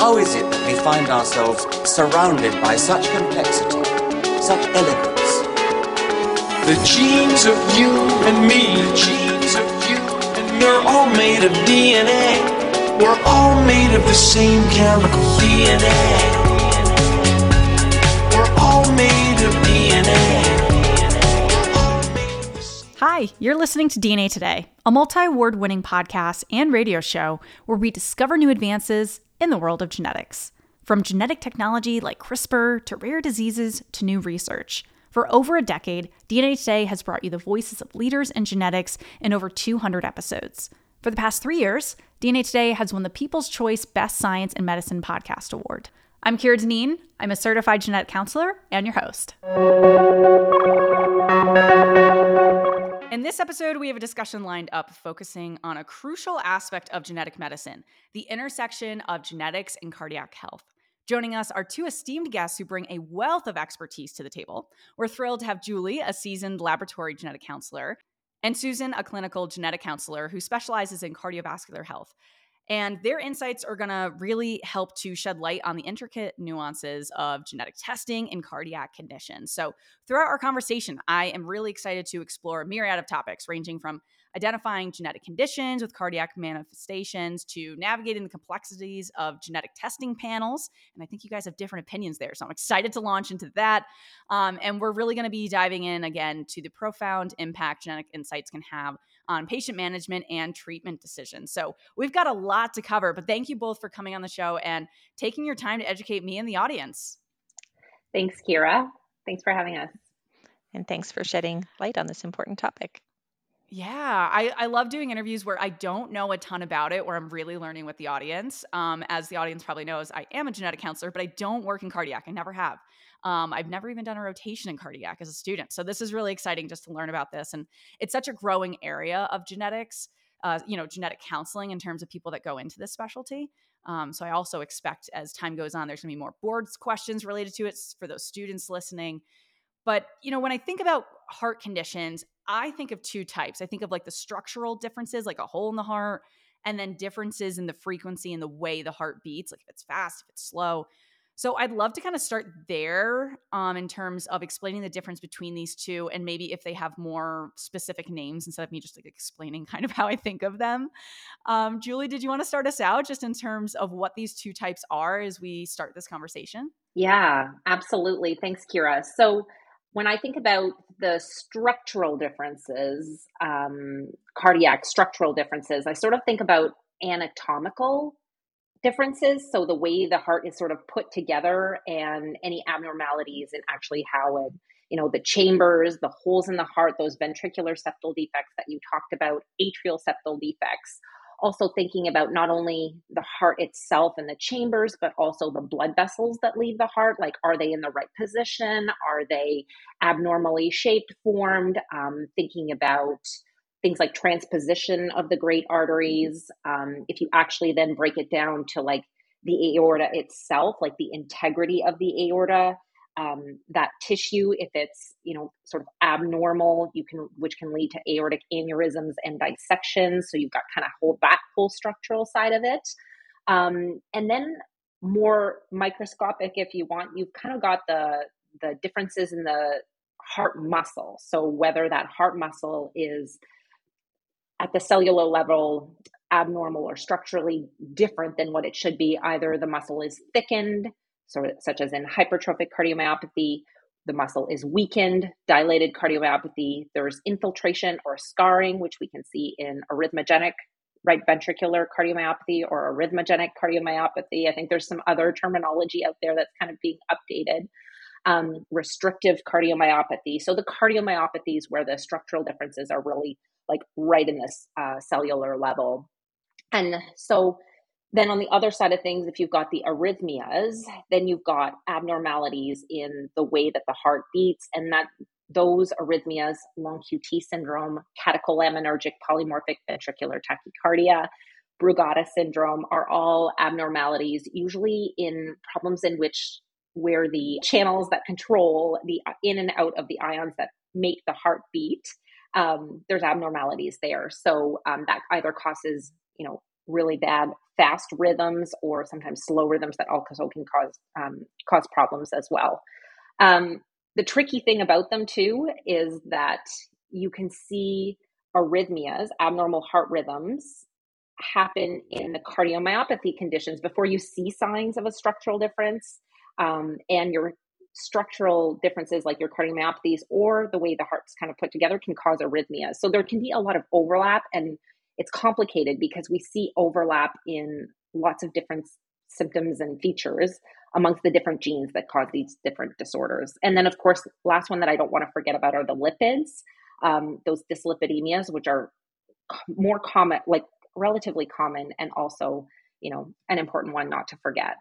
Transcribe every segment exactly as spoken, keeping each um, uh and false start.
How is it that we find ourselves surrounded by such complexity, such elegance? The genes of you and me, the genes of you and me, we're all made of D N A. We're all made of the same chemical D N A. We're all made of D N A. Hi, you're listening to D N A Today, a multi-award winning podcast and radio show where we discover new advances in the world of genetics. From genetic technology like CRISPR to rare diseases to new research. For over a decade, D N A Today has brought you the voices of leaders in genetics in over two hundred episodes. For the past three years, D N A Today has won the People's Choice Best Science and Medicine Podcast Award. I'm Kira Deneen. I'm a certified genetic counselor and your host. In this episode, we have a discussion lined up focusing on a crucial aspect of genetic medicine, the intersection of genetics and cardiac health. Joining us are two esteemed guests who bring a wealth of expertise to the table. We're thrilled to have Julie, a seasoned laboratory genetic counselor, and Susan, a clinical genetic counselor who specializes in cardiovascular health. And their insights are going to really help to shed light on the intricate nuances of genetic testing in cardiac conditions. So throughout our conversation, I am really excited to explore a myriad of topics ranging from identifying genetic conditions with cardiac manifestations to navigating the complexities of genetic testing panels. And I think you guys have different opinions there. So I'm excited to launch into that. Um, and we're really going to be diving in again to the profound impact genetic insights can have on patient management and treatment decisions. So we've got a lot to cover, but thank you both for coming on the show and taking your time to educate me and the audience. Thanks, Kira. Thanks for having us. And thanks for shedding light on this important topic. Yeah, I, I love doing interviews where I don't know a ton about it, where I'm really learning with the audience. Um, as the audience probably knows, I am a genetic counselor, but I don't work in cardiac. I never have. Um, I've never even done a rotation in cardiac as a student. So this is really exciting just to learn about this. And it's such a growing area of genetics, uh, you know, genetic counseling in terms of people that go into this specialty. Um, so I also expect as time goes on, there's going to be more boards questions related to it for those students listening. But, you know, when I think about heart conditions, I think of two types. I think of like the structural differences, like a hole in the heart, and then differences in the frequency and the way the heart beats, like if it's fast, if it's slow. So I'd love to kind of start there um, in terms of explaining the difference between these two and maybe if they have more specific names instead of me just like explaining kind of how I think of them. Um, Julie, did you want to start us out just in terms of what these two types are as we start this conversation? Yeah, absolutely. Thanks, Kira. So when I think about the structural differences, um, cardiac structural differences, I sort of think about anatomical differences. So the way the heart is sort of put together and any abnormalities in actually how it, you know, the chambers, the holes in the heart, those ventricular septal defects that you talked about, atrial septal defects. Also thinking about not only the heart itself and the chambers, but also the blood vessels that leave the heart. Like, are they in the right position? Are they abnormally shaped, formed? Um, thinking about things like transposition of the great arteries. Um, if you actually then break it down to like the aorta itself, like the integrity of the aorta, um, that tissue, if it's, you know, sort of abnormal, you can, which can lead to aortic aneurysms and dissections. So you've got kind of whole that whole structural side of it. Um, and then more microscopic, if you want, you've kind of got the, the differences in the heart muscle. So whether that heart muscle is at the cellular level abnormal or structurally different than what it should be, either the muscle is thickened, so such as in hypertrophic cardiomyopathy, the muscle is weakened, dilated cardiomyopathy, there's infiltration or scarring, which we can see in arrhythmogenic right ventricular cardiomyopathy or arrhythmogenic cardiomyopathy. I think there's some other terminology out there that's kind of being updated. Um, restrictive cardiomyopathy. So the cardiomyopathies where the structural differences are really like right in this uh, cellular level. And so then on the other side of things, if you've got the arrhythmias, then you've got abnormalities in the way that the heart beats, and that those arrhythmias, long Q T syndrome, catecholaminergic polymorphic ventricular tachycardia, Brugada syndrome are all abnormalities, usually in problems in which where the channels that control the in and out of the ions that make the heart beat, um, there's abnormalities there. So um, that either causes, you know, really bad fast rhythms or sometimes slow rhythms that also can cause um, cause problems as well. Um, the tricky thing about them too is that you can see arrhythmias, abnormal heart rhythms, happen in the cardiomyopathy conditions before you see signs of a structural difference. Um, and your structural differences, like your cardiomyopathies or the way the heart's kind of put together, can cause arrhythmias. So there can be a lot of overlap, and it's complicated because we see overlap in lots of different symptoms and features amongst the different genes that cause these different disorders. And then, of course, last one that I don't want to forget about are the lipids, um, those dyslipidemias, which are more common, like relatively common, and also, you know, an important one not to forget.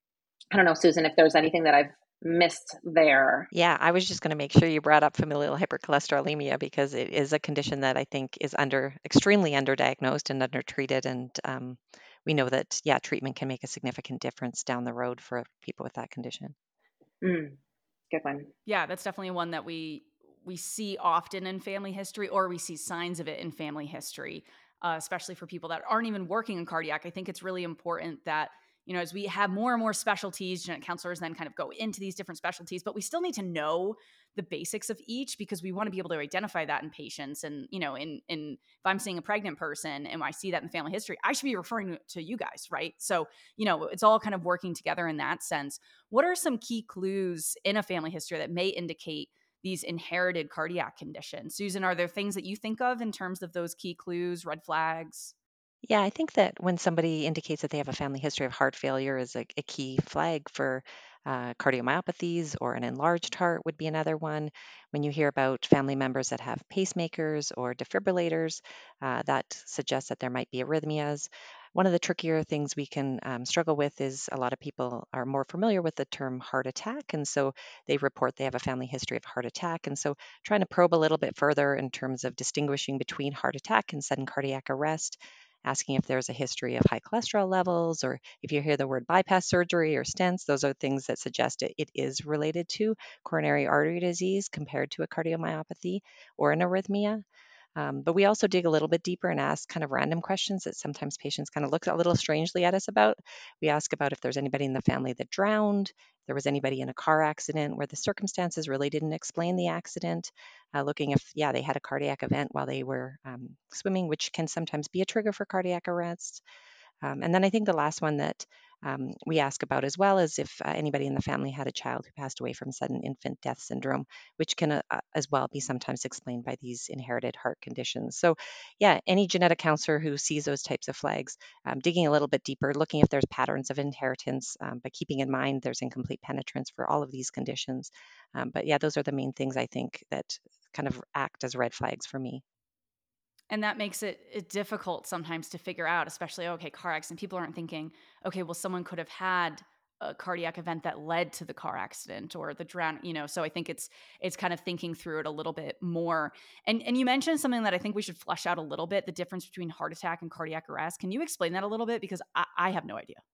I don't know, Susan, if there's anything that I've missed there. Yeah, I was just going to make sure you brought up familial hypercholesterolemia because it is a condition that I think is under extremely underdiagnosed and undertreated, and um, we know that yeah, treatment can make a significant difference down the road for people with that condition. Mm, good one. Yeah, that's definitely one that we we see often in family history, or we see signs of it in family history, uh, especially for people that aren't even working in cardiac. I think it's really important that, you know, as we have more and more specialties, genetic counselors then kind of go into these different specialties, but we still need to know the basics of each because we want to be able to identify that in patients. And, you know, in, in if I'm seeing a pregnant person and I see that in family history, I should be referring to you guys, right? So, you know, it's all kind of working together in that sense. What are some key clues in a family history that may indicate these inherited cardiac conditions? Susan, are there things that you think of in terms of those key clues, red flags? Yeah, I think that when somebody indicates that they have a family history of heart failure is a, a key flag for uh, cardiomyopathies, or an enlarged heart would be another one. When you hear about family members that have pacemakers or defibrillators, uh, that suggests that there might be arrhythmias. One of the trickier things we can um, struggle with is a lot of people are more familiar with the term heart attack, and so they report they have a family history of heart attack. And so trying to probe a little bit further in terms of distinguishing between heart attack and sudden cardiac arrest, asking if there's a history of high cholesterol levels, or if you hear the word bypass surgery or stents, those are things that suggest it, it is related to coronary artery disease compared to a cardiomyopathy or an arrhythmia. Um, but we also dig a little bit deeper and ask kind of random questions that sometimes patients kind of look a little strangely at us about. We ask about if there's anybody in the family that drowned, if there was anybody in a car accident where the circumstances really didn't explain the accident, uh, looking if, yeah, they had a cardiac event while they were um, swimming, which can sometimes be a trigger for cardiac arrest. Um, and then I think the last one that um, we ask about as well is if uh, anybody in the family had a child who passed away from sudden infant death syndrome, which can uh, uh, as well be sometimes explained by these inherited heart conditions. So, yeah, any genetic counselor who sees those types of flags, um, digging a little bit deeper, looking if there's patterns of inheritance, um, but keeping in mind there's incomplete penetrance for all of these conditions. Um, but yeah, those are the main things I think that kind of act as red flags for me. And that makes it, it difficult sometimes to figure out, especially, okay, car accident. People aren't thinking, okay, well, someone could have had a cardiac event that led to the car accident or the drown, you know. So I think it's it's kind of thinking through it a little bit more. And and you mentioned something that I think we should flesh out a little bit, the difference between heart attack and cardiac arrest. Can you explain that a little bit? Because I, I have no idea.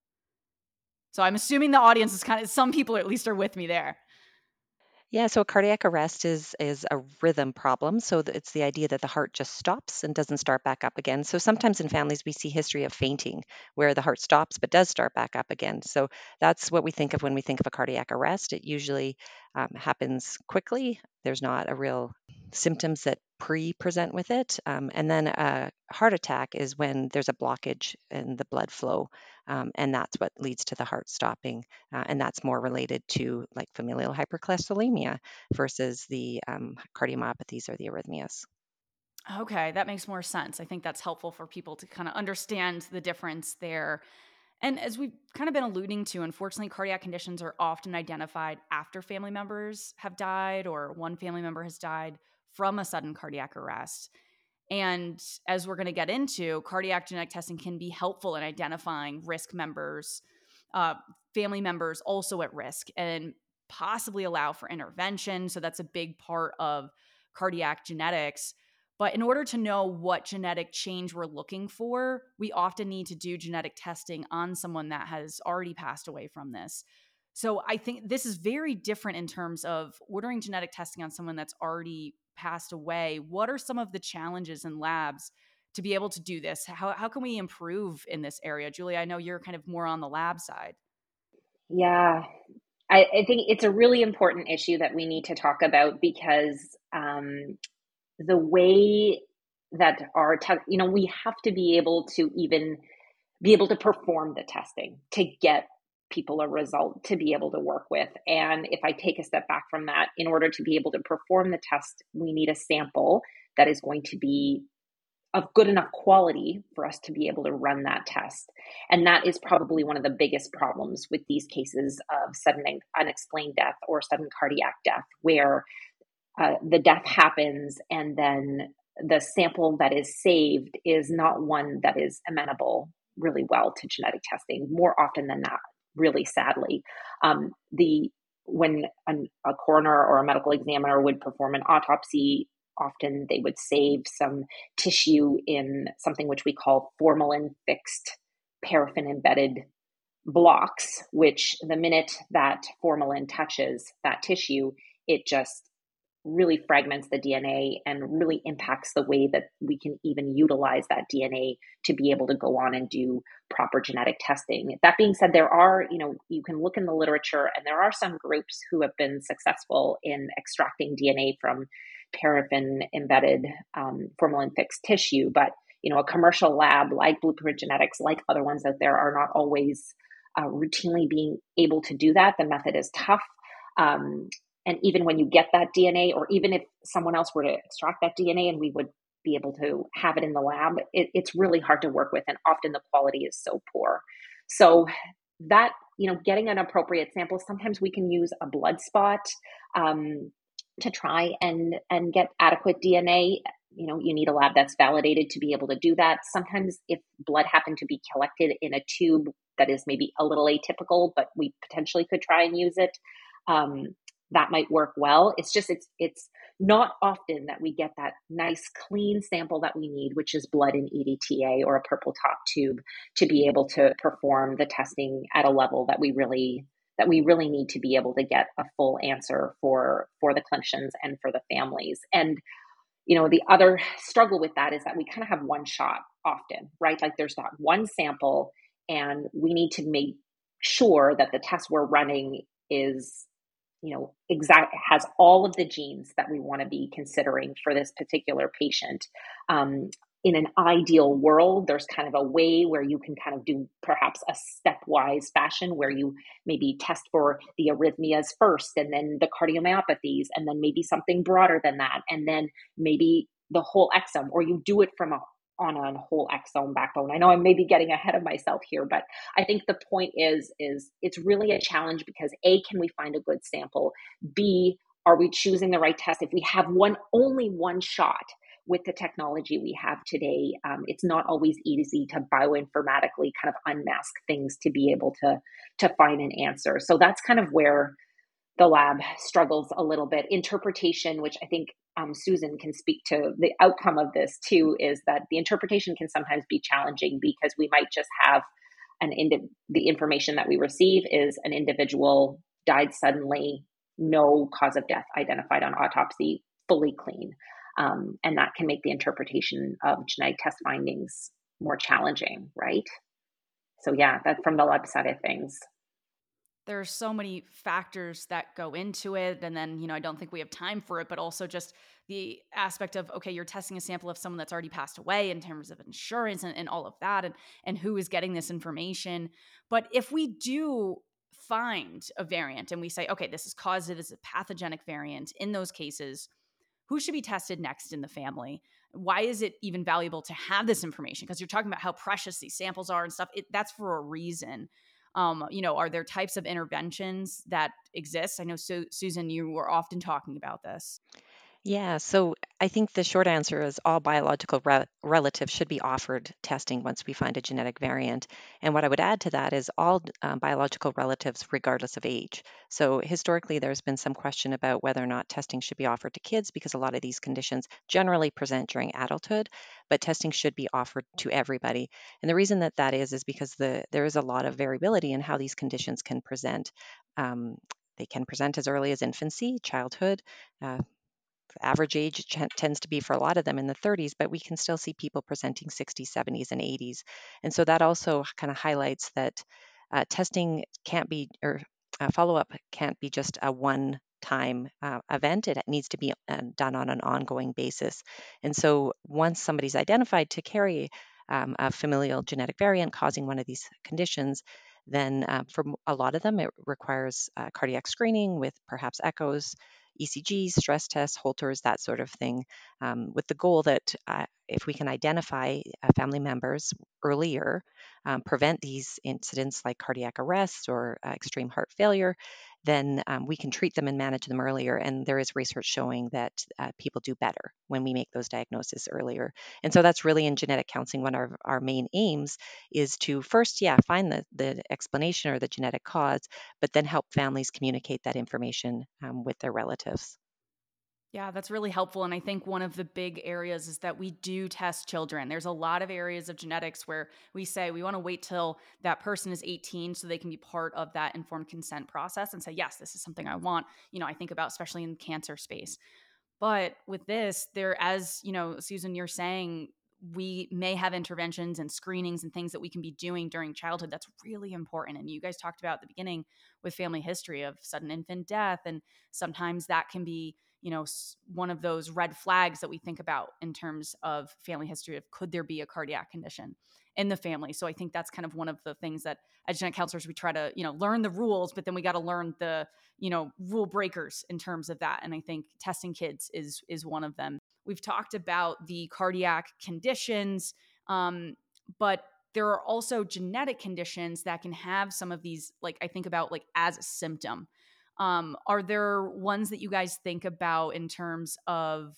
So I'm assuming the audience is kind of, some people at least are with me there. Yeah, so a cardiac arrest is is a rhythm problem. So th- it's the idea that the heart just stops and doesn't start back up again. So sometimes in families we see history of fainting where the heart stops but does start back up again. So that's what we think of when we think of a cardiac arrest. It usually um, happens quickly. There's not a real symptoms that pre-present with it. Um, and then a heart attack is when there's a blockage in the blood flow, um, and that's what leads to the heart stopping. Uh, and that's more related to like familial hypercholesterolemia versus the um, cardiomyopathies or the arrhythmias. Okay, that makes more sense. I think that's helpful for people to kind of understand the difference there. And as we've kind of been alluding to, unfortunately, cardiac conditions are often identified after family members have died or one family member has died from a sudden cardiac arrest. And as we're going to get into, cardiac genetic testing can be helpful in identifying risk members, uh, family members also at risk, and possibly allow for intervention. So that's a big part of cardiac genetics. But in order to know what genetic change we're looking for, we often need to do genetic testing on someone that has already passed away from this. So I think this is very different in terms of ordering genetic testing on someone that's already passed away. What are some of the challenges in labs to be able to do this? How, how can we improve in this area? Julia, I know you're kind of more on the lab side. Yeah, I, I think it's a really important issue that we need to talk about because um, the way that our test, you know, we have to be able to even be able to perform the testing to get people a result to be able to work with. And if I take a step back from that, in order to be able to perform the test, we need a sample that is going to be of good enough quality for us to be able to run that test. And that is probably one of the biggest problems with these cases of sudden unexplained death or sudden cardiac death, where uh, the death happens and then the sample that is saved is not one that is amenable really well to genetic testing, more often than not, really sadly. Um, the when an, a coroner or a medical examiner would perform an autopsy, often they would save some tissue in something which we call formalin fixed paraffin embedded blocks, which the minute that formalin touches that tissue, it just really fragments the D N A and really impacts the way that we can even utilize that D N A to be able to go on and do proper genetic testing. That being said, there are, you know, you can look in the literature and there are some groups who have been successful in extracting D N A from paraffin embedded um, formalin fixed tissue. But, you know, a commercial lab like Blueprint Genetics, like other ones out there, are not always uh, routinely being able to do that. The method is tough. Um, And even when you get that D N A, or even if someone else were to extract that D N A and we would be able to have it in the lab, it, it's really hard to work with. And often the quality is so poor. So that, you know, getting an appropriate sample, sometimes we can use a blood spot um, to try and, and get adequate D N A. You know, you need a lab that's validated to be able to do that. Sometimes if blood happened to be collected in a tube that is maybe a little atypical, but we potentially could try and use it. Um, that might work well. It's just, it's, it's not often that we get that nice clean sample that we need, which is blood in E D T A or a purple top tube, to be able to perform the testing at a level that we really, that we really need to be able to get a full answer for, for the clinicians and for the families. And, you know, the other struggle with that is that we kind of have one shot often, right? Like there's that one sample and we need to make sure that the test we're running is, you know, exact has all of the genes that we want to be considering for this particular patient. Um, in an ideal world, there's kind of a way where you can kind of do perhaps a stepwise fashion where you maybe test for the arrhythmias first and then the cardiomyopathies and then maybe something broader than that. And then maybe the whole exome, or you do it from a on a whole exome backbone. I know I'm maybe getting ahead of myself here, but I think the point is, is it's really a challenge because A, can we find a good sample? B, are we choosing the right test? If we have one, only one shot with the technology we have today, um, it's not always easy to bioinformatically kind of unmask things to be able to, to find an answer. So that's kind of where the lab struggles a little bit. Interpretation, which I think um, Susan can speak to the outcome of this too, is that the interpretation can sometimes be challenging because we might just have an indi- the information that we receive is an individual died suddenly, no cause of death identified on autopsy, fully clean. Um, and that can make the interpretation of genetic test findings more challenging, right? So yeah, that's from the lab side of things. There are so many factors that go into it. And then, you know, I don't think we have time for it, but also just the aspect of, okay, you're testing a sample of someone that's already passed away in terms of insurance and, and all of that, and, and who is getting this information. But if we do find a variant and we say, okay, this is caused, it is a pathogenic variant, in those cases, who should be tested next in the family? Why is it even valuable to have this information? Because you're talking about how precious these samples are and stuff. It, that's for a reason. Um, you know, are there types of interventions that exist? I know, Su- Susan, you were often talking about this. Yeah, so I think the short answer is all biological re- relatives should be offered testing once we find a genetic variant. And what I would add to that is all um, biological relatives, regardless of age. So historically, there's been some question about whether or not testing should be offered to kids because a lot of these conditions generally present during adulthood, but testing should be offered to everybody. And the reason that that is is because the there is a lot of variability in how these conditions can present. Um, they can present as early as infancy, childhood. Uh, average age tends to be for a lot of them in the thirties, but we can still see people presenting sixties, seventies, and eighties. And so that also kind of highlights that uh, testing can't be, or uh, follow-up can't be just a one time uh, event. It needs to be uh, done on an ongoing basis. And so once somebody's identified to carry um, a familial genetic variant causing one of these conditions, then uh, for a lot of them, it requires uh, cardiac screening with perhaps echoes, E C Gs, stress tests, Holters, that sort of thing, um, with the goal that uh, if we can identify uh, family members earlier, um, prevent these incidents like cardiac arrest or uh, extreme heart failure, then um, we can treat them and manage them earlier. And there is research showing that uh, people do better when we make those diagnoses earlier. And so that's really in genetic counseling, one of our, our main aims is to first, yeah, find the, the explanation or the genetic cause, but then help families communicate that information um, with their relatives. Yeah, that's really helpful. And I think one of the big areas is that we do test children. There's a lot of areas of genetics where we say we want to wait till that person is eighteen so they can be part of that informed consent process and say, yes, this is something I want. You know, I think about especially in the cancer space. But with this, there, as you know, Susan, you're saying, we may have interventions and screenings and things that we can be doing during childhood. That's really important. And you guys talked about at the beginning with family history of sudden infant death. And sometimes that can be, you know, one of those red flags that we think about in terms of family history of could there be a cardiac condition in the family. So I think that's kind of one of the things that as genetic counselors, we try to, you know, learn the rules, but then we got to learn the, you know, rule breakers in terms of that. And I think testing kids is, is one of them. We've talked about the cardiac conditions, um, but there are also genetic conditions that can have some of these, like I think about like as a symptom. Um, are there ones that you guys think about in terms of,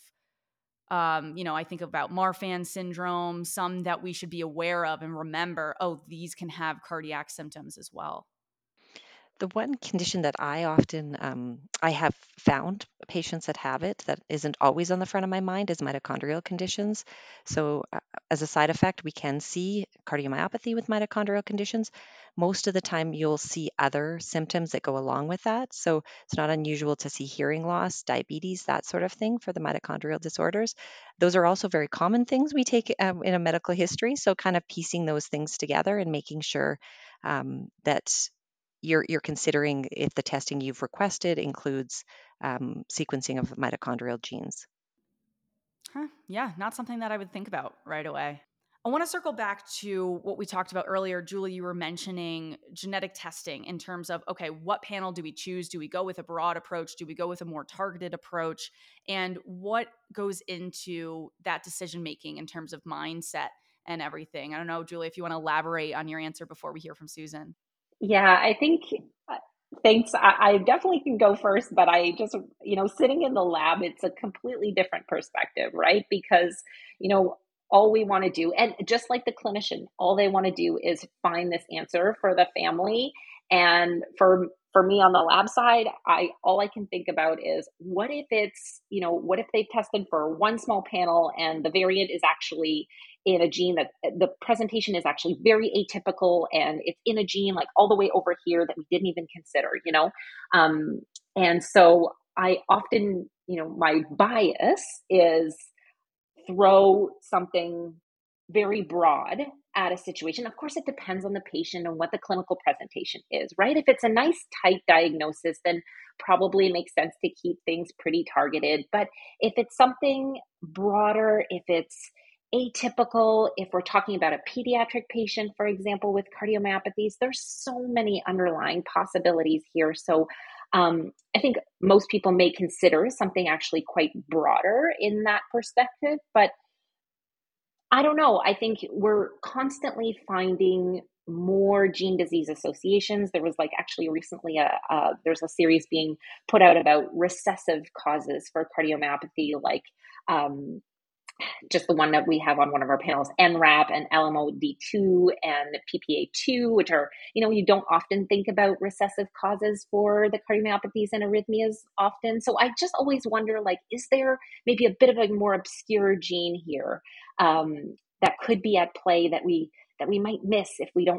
um, you know, I think about Marfan syndrome, some that we should be aware of and remember, oh, these can have cardiac symptoms as well. The one condition that I often um, I have found patients that have it that isn't always on the front of my mind is mitochondrial conditions. So, uh, as a side effect, we can see cardiomyopathy with mitochondrial conditions. Most of the time, you'll see other symptoms that go along with that. So, it's not unusual to see hearing loss, diabetes, that sort of thing for the mitochondrial disorders. Those are also very common things we take um, in a medical history. So, kind of piecing those things together and making sure um, that you're you're considering if the testing you've requested includes um, sequencing of mitochondrial genes. Huh. Yeah, not something that I would think about right away. I want to circle back to what we talked about earlier. Julie, you were mentioning genetic testing in terms of, okay, what panel do we choose? Do we go with a broad approach? Do we go with a more targeted approach? And what goes into that decision making in terms of mindset and everything? I don't know, Julie, if you want to elaborate on your answer before we hear from Susan. Yeah, I think, uh, thanks. I, I definitely can go first, but I just, you know, sitting in the lab, it's a completely different perspective, right? Because, you know, all we want to do, and just like the clinician, all they want to do is find this answer for the family. And for for me on the lab side, I all I can think about is what if it's, you know, what if they've tested for one small panel and the variant is actually in a gene that the presentation is actually very atypical and it's in a gene like all the way over here that we didn't even consider, you know? Um, and so I often, you know, my bias is throw something very broad at a situation. Of course, it depends on the patient and what the clinical presentation is, right? If it's a nice, tight diagnosis, then probably it makes sense to keep things pretty targeted. But if it's something broader, if it's atypical, if we're talking about a pediatric patient, for example, with cardiomyopathies, there's so many underlying possibilities here. So um, I think most people may consider something actually quite broader in that perspective, but I don't know. I think we're constantly finding more gene disease associations. There was like actually recently a uh, there's a series being put out about recessive causes for cardiomyopathy, like um, just the one that we have on one of our panels, N R A P and L M O D two and P P A two, which are, you know, you don't often think about recessive causes for the cardiomyopathies and arrhythmias often. So I just always wonder, like, is there maybe a bit of a more obscure gene here um, that could be at play that we that we might miss if we don't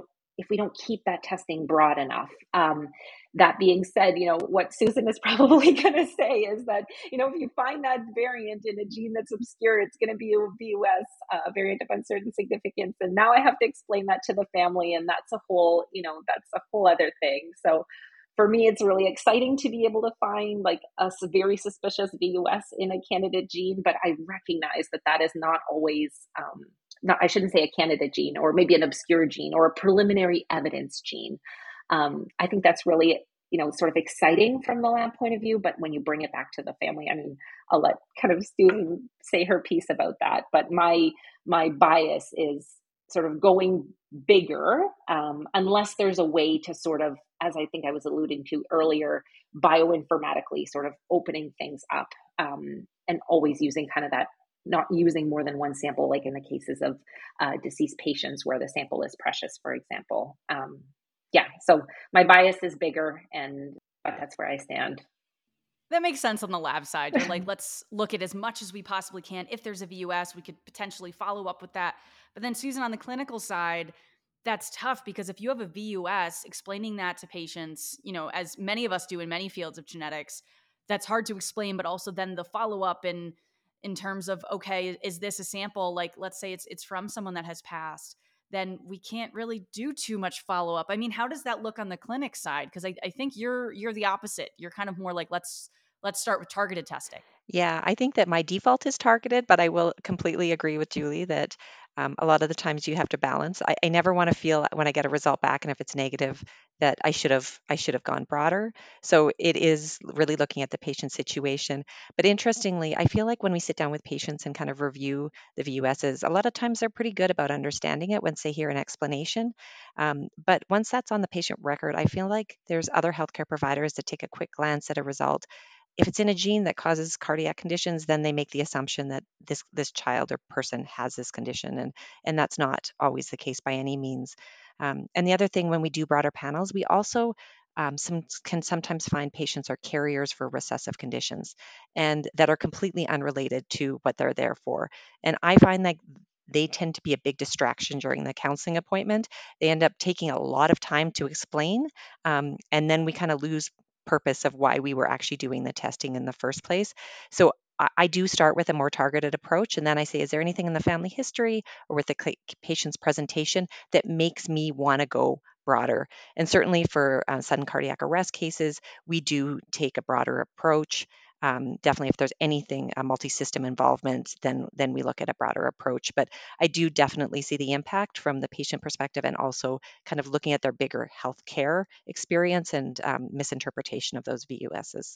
if we don't keep that testing broad enough. Um, that being said, you know, what Susan is probably going to say is that, you know, if you find that variant in a gene that's obscure, it's going to be a V U S, uh, variant of uncertain significance. And now I have to explain that to the family. And that's a whole, you know, that's a whole other thing. So for me, it's really exciting to be able to find like a very suspicious V U S in a candidate gene, but I recognize that that is not always, um, not, I shouldn't say a candidate gene, or maybe an obscure gene or a preliminary evidence gene. Um, I think that's really, you know, sort of exciting from the lab point of view, but when you bring it back to the family, I mean, I'll let kind of Susan say her piece about that, but my, my bias is sort of going bigger, um, unless there's a way to sort of, as I think I was alluding to earlier, bioinformatically sort of opening things up, um, and always using kind of that, not using more than one sample, like in the cases of uh, deceased patients where the sample is precious, for example. Um, yeah, so my bias is bigger, and but that's where I stand. That makes sense on the lab side. You're like, let's look at as much as we possibly can. If there's a V U S, we could potentially follow up with that. But then, Susan, on the clinical side, that's tough because if you have a V U S, explaining that to patients, you know, as many of us do in many fields of genetics, that's hard to explain. But also then the follow up in in terms of, okay, is this a sample? Like, let's say it's it's from someone that has passed, then we can't really do too much follow up. I mean, how does that look on the clinic side? Because I, I think you're you're the opposite. You're kind of more like, let's let's start with targeted testing. Yeah, I think that my default is targeted, but I will completely agree with Julie that um, a lot of the times you have to balance. I, I never want to feel when I get a result back, and if it's negative, that I should have I should have gone broader. So it is really looking at the patient situation. But interestingly, I feel like when we sit down with patients and kind of review the V U Ss, a lot of times they're pretty good about understanding it once they hear an explanation. Um, but once that's on the patient record, I feel like there's other healthcare providers that take a quick glance at a result. If it's in a gene that causes cardiac conditions, then they make the assumption that this this child or person has this condition, and and that's not always the case by any means. Um, and the other thing, when we do broader panels, we also um, some can sometimes find patients are carriers for recessive conditions, and that are completely unrelated to what they're there for. And I find that they tend to be a big distraction during the counseling appointment. They end up taking a lot of time to explain, um, and then we kind of lose purpose of why we were actually doing the testing in the first place. So I, I do start with a more targeted approach, and then I say, is there anything in the family history or with the cl- patient's presentation that makes me want to go broader? And certainly for uh, sudden cardiac arrest cases, we do take a broader approach. Um, definitely, if there's anything a multi-system involvement, then then we look at a broader approach. But I do definitely see the impact from the patient perspective, and also kind of looking at their bigger healthcare experience and um, misinterpretation of those V U Ss.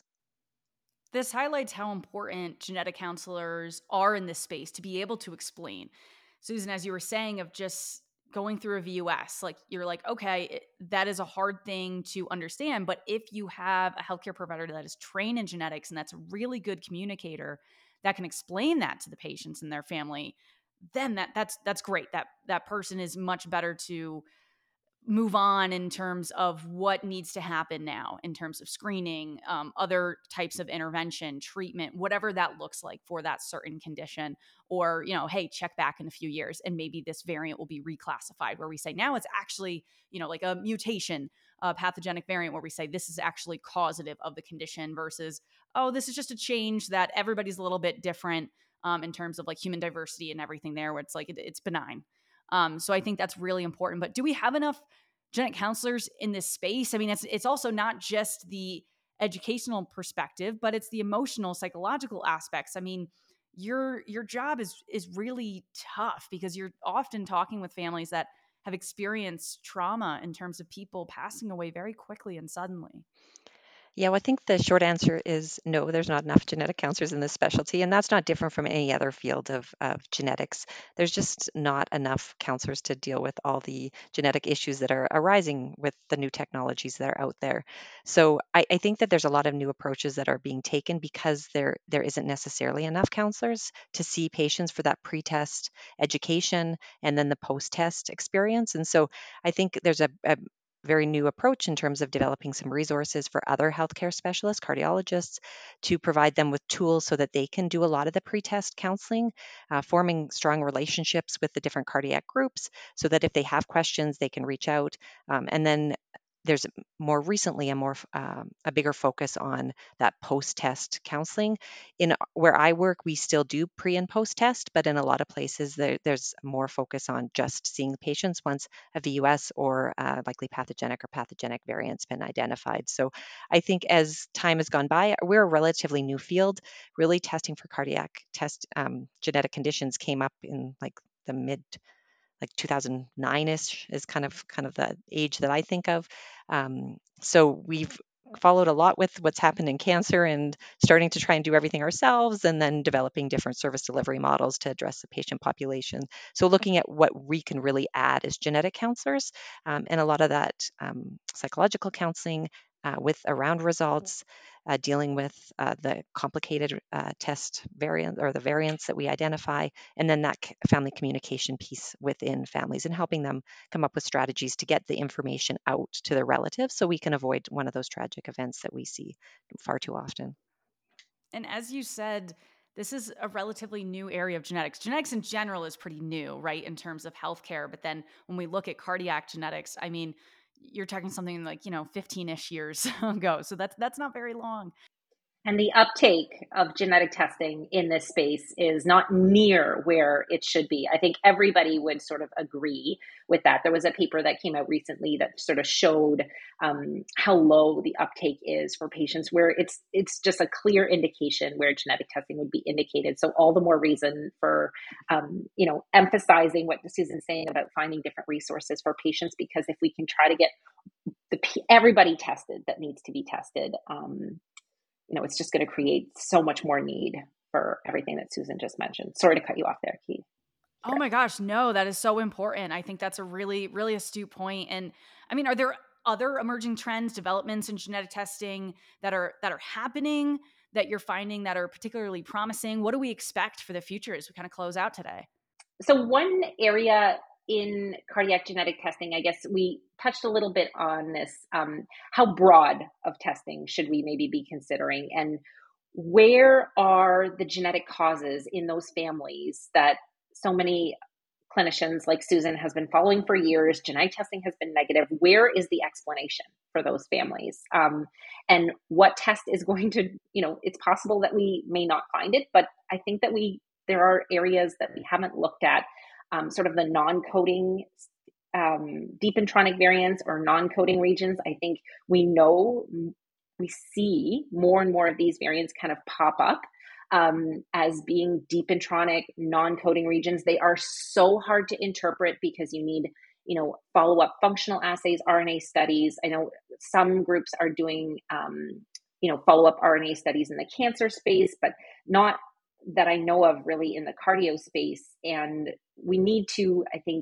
This highlights how important genetic counselors are in this space to be able to explain. Susan, as you were saying, of just going through a V U S, like you're like, okay, it, that is a hard thing to understand. But if you have a healthcare provider that is trained in genetics and that's a really good communicator that can explain that to the patients and their family, then that that's that's great. That that person is much better to move on in terms of what needs to happen now in terms of screening, um, other types of intervention, treatment, whatever that looks like for that certain condition. Or, you know, hey, check back in a few years and maybe this variant will be reclassified, where we say now it's actually, you know, like a mutation, a pathogenic variant, where we say this is actually causative of the condition versus, oh, this is just a change that everybody's a little bit different, um, in terms of like human diversity and everything there, where it's like it, it's benign. Um, so I think that's really important. But do we have enough genetic counselors in this space? I mean, it's it's also not just the educational perspective, but it's the emotional, psychological aspects. I mean, your your job is is really tough because you're often talking with families that have experienced trauma in terms of people passing away very quickly and suddenly. Yeah, well, I think the short answer is no, there's not enough genetic counselors in this specialty, and that's not different from any other field of, of genetics. There's just not enough counselors to deal with all the genetic issues that are arising with the new technologies that are out there. So I, I think that there's a lot of new approaches that are being taken because there there isn't necessarily enough counselors to see patients for that pre-test education and then the post-test experience. And so I think there's a, a very new approach in terms of developing some resources for other healthcare specialists, cardiologists, to provide them with tools so that they can do a lot of the pre-test counseling, uh, forming strong relationships with the different cardiac groups so that if they have questions, they can reach out. Um, and then there's more recently a more um, a bigger focus on that post-test counseling. In where I work, we still do pre and post-test, but in a lot of places there, there's more focus on just seeing the patients once a V U S or uh, likely pathogenic or pathogenic variant's been identified. So I think as time has gone by, we're a relatively new field. Really, testing for cardiac test um, genetic conditions came up in like the mid like two thousand nine-ish is kind of kind of the age that I think of. Um, so we've followed a lot with what's happened in cancer and starting to try and do everything ourselves, and then developing different service delivery models to address the patient population. So looking at what we can really add as genetic counselors, um, and a lot of that um, psychological counseling uh, with around results, uh, dealing with uh, the complicated uh, test variant or the variants that we identify, and then that family communication piece within families and helping them come up with strategies to get the information out to their relatives so we can avoid one of those tragic events that we see far too often. And as you said, this is a relatively new area of genetics. Genetics in general is pretty new, right, in terms of healthcare. But then when we look at cardiac genetics, I mean, you're talking something like, you know, fifteen-ish years ago. So that's that's not very long. And the uptake of genetic testing in this space is not near where it should be. I think everybody would sort of agree with that. There was a paper that came out recently that sort of showed um, how low the uptake is for patients, where it's it's just a clear indication where genetic testing would be indicated. So all the more reason for um, you know emphasizing what Susan's saying about finding different resources for patients, because if we can try to get the everybody tested that needs to be tested, um, you know, it's just going to create so much more need for everything that Susan just mentioned. Sorry to cut you off there, Keith. Oh my gosh, no, that is so important. I think that's a really, really astute point. And I mean, are there other emerging trends, developments in genetic testing that are that are happening that you're finding that are particularly promising? What do we expect for the future as we kind of close out today? So one area in cardiac genetic testing, I guess we touched a little bit on this, um, how broad of testing should we maybe be considering, and where are the genetic causes in those families that so many clinicians like Susan has been following for years? Genetic testing has been negative. Where is the explanation for those families? Um, and what test is going to, you know, it's possible that we may not find it, but I think that we, there are areas that we haven't looked at, um, sort of the non-coding um, deep intronic variants or non-coding regions. I think we know, we see more and more of these variants kind of pop up um, as being deep intronic non-coding regions. They are so hard to interpret because you need, you know, follow-up functional assays, R N A studies. I know some groups are doing, um, you know, follow-up R N A studies in the cancer space, but not that I know of really in the cardio space. And we need to, I think,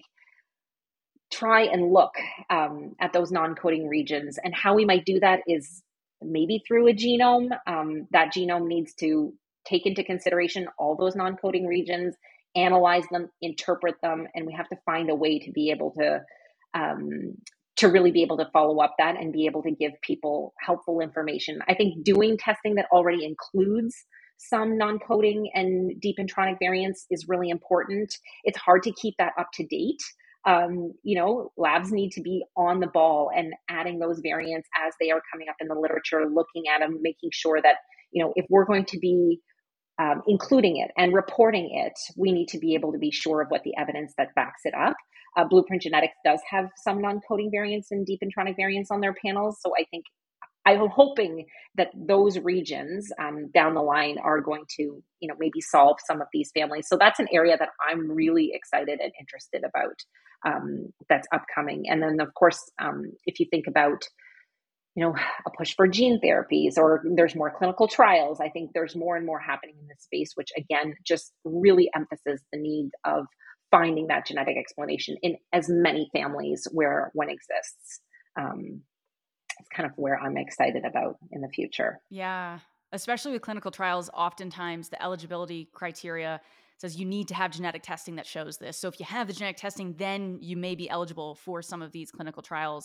try and look um, at those non-coding regions, and how we might do that is maybe through a genome. Um, that genome needs to take into consideration all those non-coding regions, analyze them, interpret them, and we have to find a way to be able to um, to really be able to follow up that and be able to give people helpful information. I think doing testing that already includes some non-coding and deep intronic variants is really important. It's hard to keep that up to date. Um, you know, labs need to be on the ball and adding those variants as they are coming up in the literature, looking at them, making sure that, you know, if we're going to be um, including it and reporting it, we need to be able to be sure of what the evidence that backs it up. Uh, Blueprint Genetics does have some non-coding variants and deep intronic variants on their panels. So I think I'm hoping that those regions um, down the line are going to, you know, maybe solve some of these families. So that's an area that I'm really excited and interested about, um, that's upcoming. And then, of course, um, if you think about, you know, a push for gene therapies, or there's more clinical trials, I think there's more and more happening in this space, which again, just really emphasizes the need of finding that genetic explanation in as many families where one exists. Um, It's kind of where I'm excited about in the future. Yeah, especially with clinical trials, oftentimes the eligibility criteria says you need to have genetic testing that shows this. So if you have the genetic testing, then you may be eligible for some of these clinical trials.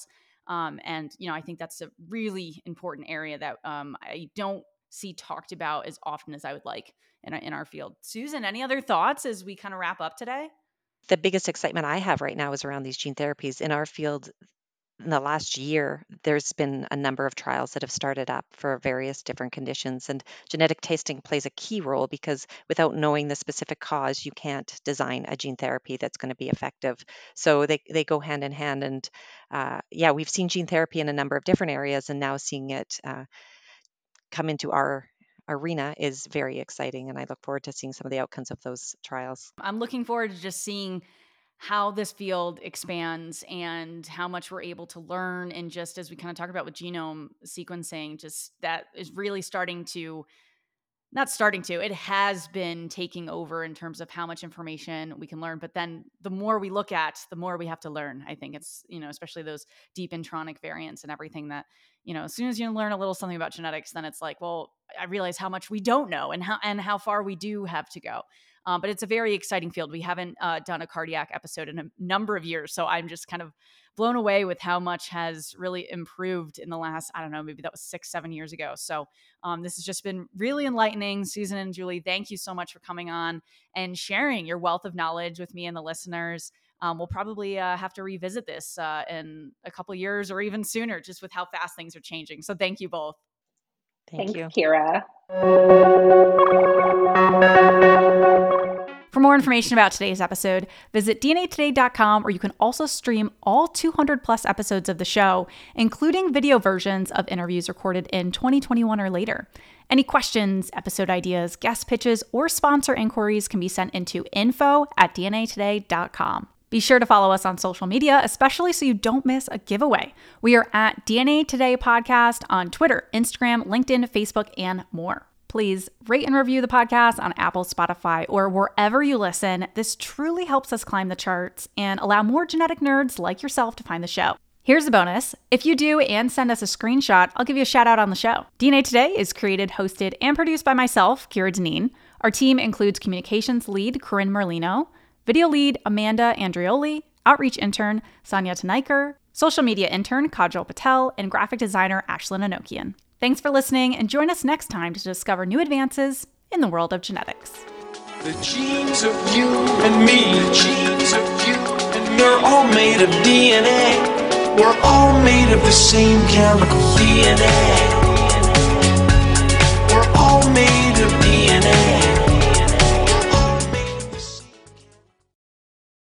Um, and, you know, I think that's a really important area that um, I don't see talked about as often as I would like in our, in our field. Susan, any other thoughts as we kind of wrap up today? The biggest excitement I have right now is around these gene therapies. In our field, in the last year, there's been a number of trials that have started up for various different conditions, and genetic testing plays a key role because without knowing the specific cause, you can't design a gene therapy that's going to be effective. So they, they go hand in hand. And uh, yeah, we've seen gene therapy in a number of different areas, and now seeing it uh, come into our arena is very exciting. And I look forward to seeing some of the outcomes of those trials. I'm looking forward to just seeing how this field expands and how much we're able to learn. And just as we kind of talk about with genome sequencing, just that is really starting to, not starting to, it has been taking over in terms of how much information we can learn. But then the more we look at, the more we have to learn. I think it's, you know, especially those deep intronic variants and everything that, you know, as soon as you learn a little something about genetics, then it's like, well, I realize how much we don't know and how, and how far we do have to go. Um, but it's a very exciting field. We haven't uh, done a cardiac episode in a number of years. So I'm just kind of blown away with how much has really improved in the last, I don't know, maybe that was six, seven years ago. So um, this has just been really enlightening. Susan and Julie, thank you so much for coming on and sharing your wealth of knowledge with me and the listeners. Um, we'll probably uh, have to revisit this uh, in a couple of years or even sooner, just with how fast things are changing. So thank you both. Thank Thanks, you. Kira. For more information about today's episode, visit D N A today dot com, where you can also stream all two hundred plus episodes of the show, including video versions of interviews recorded in twenty twenty-one or later. Any questions, episode ideas, guest pitches, or sponsor inquiries can be sent into info at D N A today dot com. Be sure to follow us on social media, especially so you don't miss a giveaway. We are at D N A Today Podcast on Twitter, Instagram, LinkedIn, Facebook, and more. Please rate and review the podcast on Apple, Spotify, or wherever you listen. This truly helps us climb the charts and allow more genetic nerds like yourself to find the show. Here's a bonus. If you do and send us a screenshot, I'll give you a shout out on the show. D N A Today is created, hosted, and produced by myself, Kira Dineen. Our team includes communications lead, Corinne Merlino, video lead, Amanda Andrioli, outreach intern, Sonia Tanaiker, social media intern, Kajal Patel, and graphic designer, Ashlyn Anokian. Thanks for listening, and join us next time to discover new advances in the world of genetics. The genes of you and me, the genes of you and me, they're all made of D N A. We're all made of the same chemical D N A.